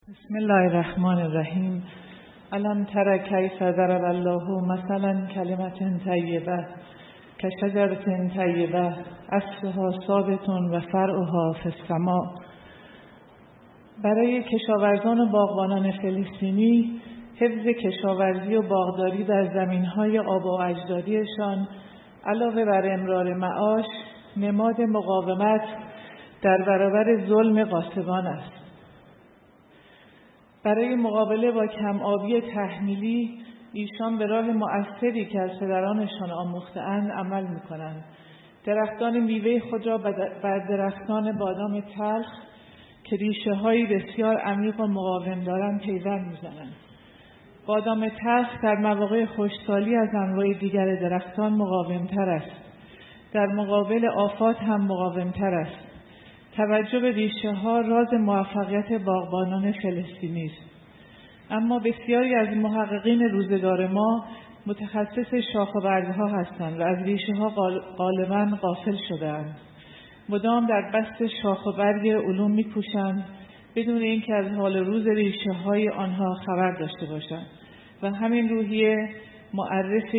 بسم الله الرحمن الرحیم. الم تر کیف ضرب الله مثلا کلمة طیبة کشجرة طیبة اصلها ثابت و فرعها فی السماء. برای کشاورزان و باغبانان فلسطینی حفظ کشاورزی و باغداری در زمین‌های آبا و اجدادیشان علاوه بر امرار معاش نماد مقاومت در برابر ظلم غاصبان است. برای مقابله با کم‌آبی تحمیلی ایشان به راه مؤثری که از پدرانشان آموخته‌اند عمل می‌کنند. درختان میوه خود را بر درختان بادام تلخ که ریشه‌های بسیار عمیق و مقاوم دارند پیوند می‌زنند. بادام تلخ در مواقع خشکسالی از انواع دیگر درختان مقاوم‌تر است. در مقابل آفات هم مقاوم‌تر است. توجه به ریشه‌ها راز موفقیت باغبانان فلسطینی است. اما بسیاری از محققین روزگار ما متخصص شاخ و برگ‌ها هستند و از ریشه‌ها غالباً غافل شده‌اند. مدام در بست شاخ و برگ علوم می‌کوشند بدون اینکه از حال روز ریشه‌های آنها خبر داشته باشند و همین روحیه معرفت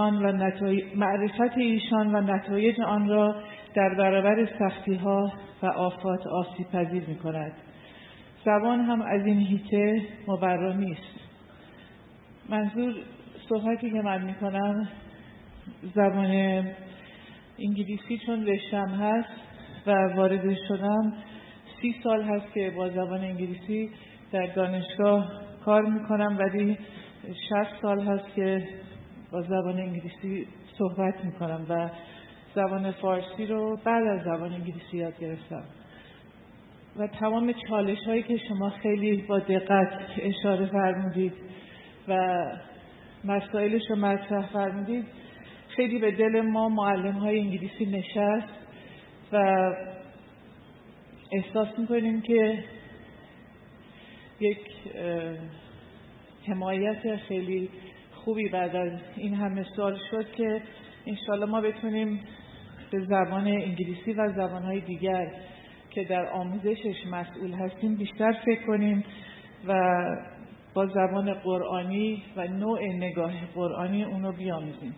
ایشان و نتایج آن را در برابر سختی‌ها و آفات آسیب‌پذیر می‌کند. زبان هم از این حیطه مبرا نیست. منظور صحبتی که من می‌کنم زبان انگلیسی چون رشته‌ام هست و وارد شدم 30 سال هست که با زبان انگلیسی در دانشگاه کار می‌کنم، ولی 60 سال هست که با زبان انگلیسی صحبت می‌کنم و زبان فارسی رو بعد از زبان انگلیسی یاد گرفتم و تمام چالش‌هایی که شما خیلی با دقت اشاره فرمودید و مسائلش رو مطرح فرمودید خیلی به دل ما معلم‌های انگلیسی نشست و احساس می‌کنیم که یک حمایت خیلی خوبی بعد از این همه سال شد که انشالله ما بتونیم به زبان انگلیسی و زبان‌های دیگر که در آموزشش مسئول هستیم بیشتر فکر کنیم و با زبان قرآنی و نوع نگاه قرآنی اونو بیاموزیم.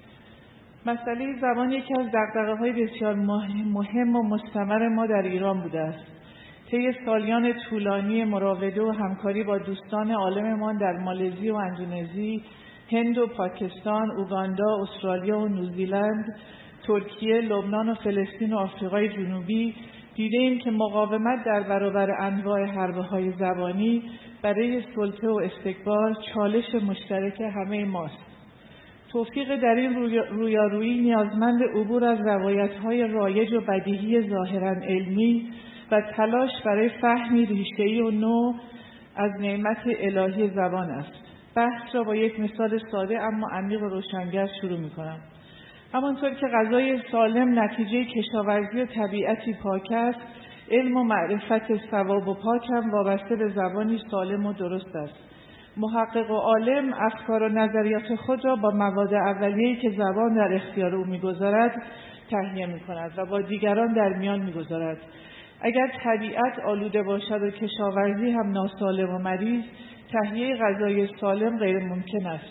مسئله زبان یکی از دغدغه‌های بسیار مهم و مستمر ما در ایران بوده است. طی سالیان طولانی مراوده و همکاری با دوستان عالممان در مالزی و اندونزی، هند و پاکستان، اوگاندا، استرالیا و نیوزیلند، ترکیه، لبنان و فلسطین و آفریقای جنوبی دیدیم که مقاومت در برابر انواع حربه‌های زبانی برای سلطه و استکبار چالش مشترک همه ماست. توفیق در این رویارویی نیازمند عبور از روایت‌های رایج و بدیهی ظاهراً علمی و تلاش برای فهمی ریشه‌ای و نو از نعمت الهی زبان است. بحث را با یک مثال ساده اما عمیق و روشنگر شروع می‌کنم. همانطور که غذای سالم نتیجه کشاورزی و طبیعتی پاک است، علم و معرفت صواب و پاک هم وابسته به زبانی سالم و درست است. محقق و عالم افکار و نظریات خود را با مواد اولیه‌ای که زبان در اختیار او می‌گذارد تهیه می‌کند و با دیگران در میان می‌گذارد. اگر طبیعت آلوده باشد و کشاورزی هم ناسالم و مریض، تهیه غذای سالم غیر ممکن است.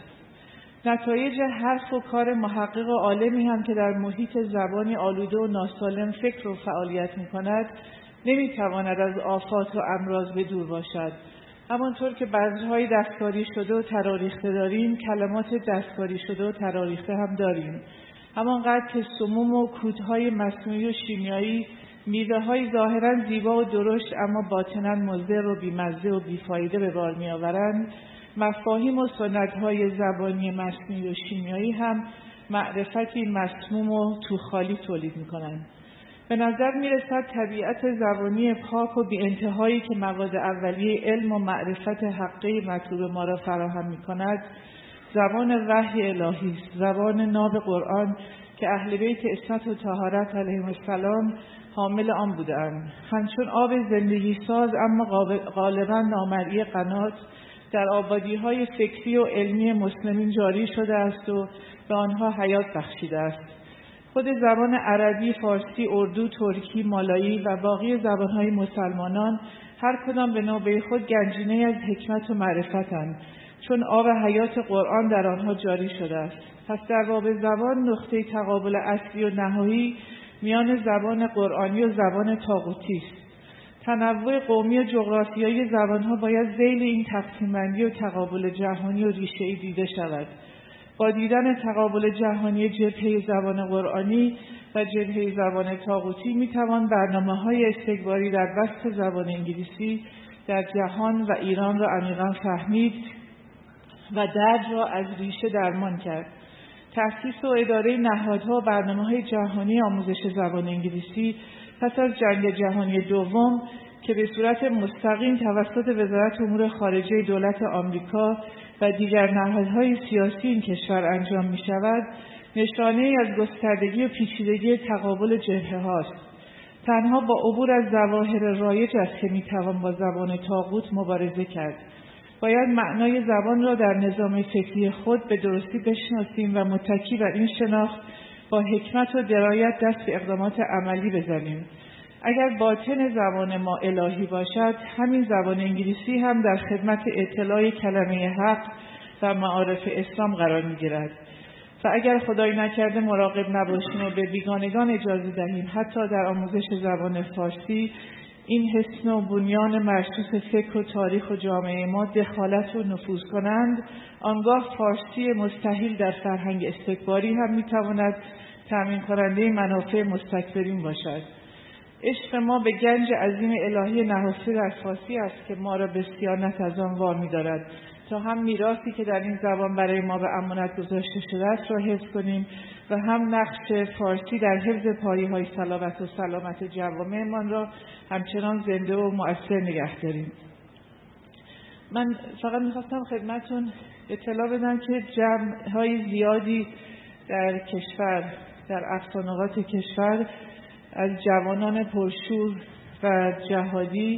نتایج حرف و کار محقق و عالمی هم که در محیط زبانی آلوده و ناسالم فکر و فعالیت می‌کند، نمی‌تواند از آفات و امراض به دور باشد. همانطور که بذرهای دستکاری شده و تراریخته داریم، کلمات دستکاری شده و تراریخته هم داریم. همانقدر که سموم و کودهای مصنوعی و شیمیایی میوه‌های ظاهراً زیبا و درشت اما باطناً مضر و بی‌مزه و بی‌فایده به بار می‌آورند، مفاهیم و سنت‌های زبانی مصنوعی و شیمیایی هم معرفتی مسموم و توخالی تولید می‌کنند. به نظر می‌رسد طبیعت زبانی پاک و بی‌انتهایی که مواد اولیه علم و معرفت حقی مطلوب ما را فراهم می‌کند، زبان وحی الهی است، زبان ناب قرآن که اهل بیت عصمت و طهارت علیهم السلام حامل آن بودند. همچون آب زندگی ساز اما غالباً نامرئی قنات در آبادی‌های فکری و علمی مسلمین جاری شده است و به آنها حیات بخشیده است. خود زبان عربی، فارسی، اردو، ترکی، مالایی و باقی زبان‌های مسلمانان هر کدام به نوبه خود گنجینه از حکمت و معرفتند، چون آب حیات قرآن در آنها جاری شده است. پس در باب زبان نقطه تقابل اصلی و نهایی میان زبان قرآنی و زبان طاغوتی است. تنوع قومی و جغرافیایی زبانها باید ذیل این تقسیم بندی و تقابل جهانی و ریشه‌ای دیده شود. با دیدن تقابل جهانی جبهه زبان قرآنی و جبهه زبان طاغوتی میتوان برنامه‌های استکباری در بسط زبان انگلیسی در جهان و ایران را عمیقاً فهمید و درد را از ریشه درمان کرد. تأسیس و اداره نهادها و برنامه‌های جهانی آموزش زبان انگلیسی پس از جنگ جهانی دوم که به صورت مستقیم توسط وزارت امور خارجه دولت آمریکا و دیگر نهادهای سیاسی این کشور انجام می شود، نشانه‌ای از گستردگی و پیچیدگی تقابل جبهه هاست. تنها با عبور از ظواهر رایج است که می توان با زبان طاغوت مبارزه کرد. باید معنای زبان را در نظام فکری خود به درستی بشناسیم و متکی بر این شناخت با حکمت و درایت دست به اقدامات عملی بزنیم. اگر باطن زبان ما الهی باشد، همین زبان انگلیسی هم در خدمت اطلاع کلمه حق و معارف اسلام قرار می‌گیرد. و اگر خدای نکرده مراقب نباشیم و به بیگانگان اجازه دهیم حتی در آموزش زبان فارسی این حسن و بنیان مرسوس فکر و تاریخ و جامعه ما دخالت و نفوذ کنند، آنگاه فارسی مستحیل در فرهنگ استکباری هم می‌تواند تامین کننده منافع مستکبرین باشد. عشق ما به گنج عظیم الهی نهفته در فارسی است که ما را به صیانت از آن وامی دارد تا هم میراثی که در این زبان برای ما به امانت گذاشته شده است را حفظ کنیم و هم نقش فارسی در حفظ پایه‌های صلابت و سلامت جوامعمان را همچنان زنده و مؤثر نگه داریم. من فقط می‌خواستم خدمتتون اطلاع بدم که جمع‌های زیادی در کشور، در اقصانقاط کشور از جوانان پرشور و جهادی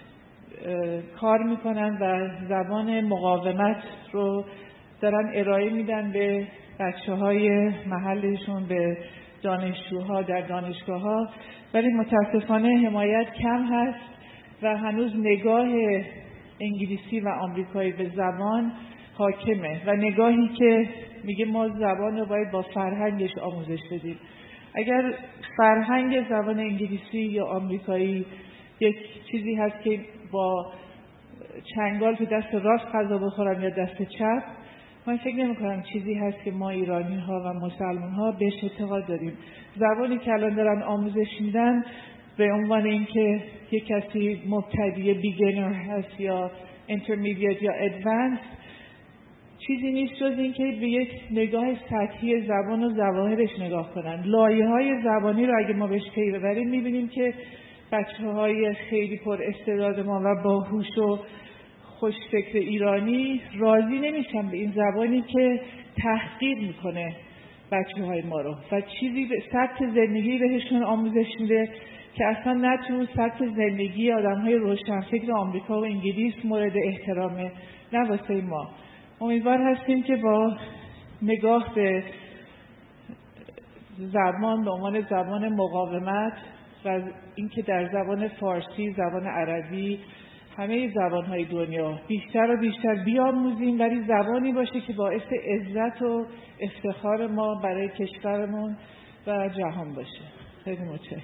کار میکنن و زبان مقاومت رو دارن ارائه میدن به بچه‌های محلشون، به دانشجوها در دانشگاه‌ها، ولی متاسفانه حمایت کم هست و هنوز نگاه انگلیسی و آمریکایی به زبان حاکمه و نگاهی که میگه ما زبان رو باید با فرهنگش آموزش بدیم. اگر فرهنگ زبان انگلیسی یا آمریکایی یک چیزی هست که با چنگال تو دست راست غذا بخورن یا دست چپ، من فکر نمی کنم چیزی هست که ما ایرانی ها و مسلمان ها بهش اعتقاد داریم. زبانی که الان دارن آموزش میدن به عنوان اینکه یک کسی مبتدی بیگینر هست یا اینترمدییت یا ادوانس، چیزی نیست جز این که به یک نگاه سطحی زبان و ظواهرش نگاه کنن. لایه‌های زبانی رو اگه ما بهش پی ببریم می‌بینیم که بچه‌های خیلی پر استعداد ما و باهوش و خوشفکر ایرانی راضی نمیشن به این زبانی که تحقیر میکنه بچه‌های ما رو و چیزی به سبک زندگی بهشون آموزش میده که اصلا نه تو سبک زندگی آدم‌های روشنفکر آمریکا و انگلیس مورد احترامه، نه واسه ما. امیدوار هستیم که با نگاه به زبان به عنوان زبان مقاومت و اینکه در زبان فارسی، زبان عربی، همه زبان‌های دنیا بیشتر و بیشتر بیاموزیم، ولی زبانی باشه که باعث عزت و افتخار ما برای کشورمون و جهان باشه. خیلی متشکرم.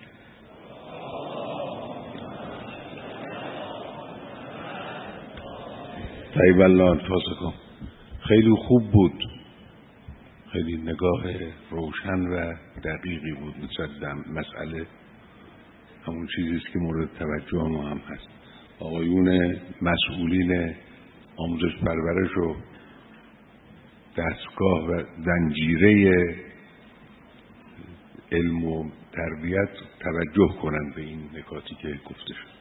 طیب الله انفاسکم. خیلی خوب بود، خیلی نگاه روشن و دقیقی بود نسبت به مسئله. همون چیزیست که مورد توجه ما هم هست. آقایون مسئولین آموزش پرورش و دستگاه و زنجیره علم و تربیت توجه کنند به این نکاتی که گفته شد.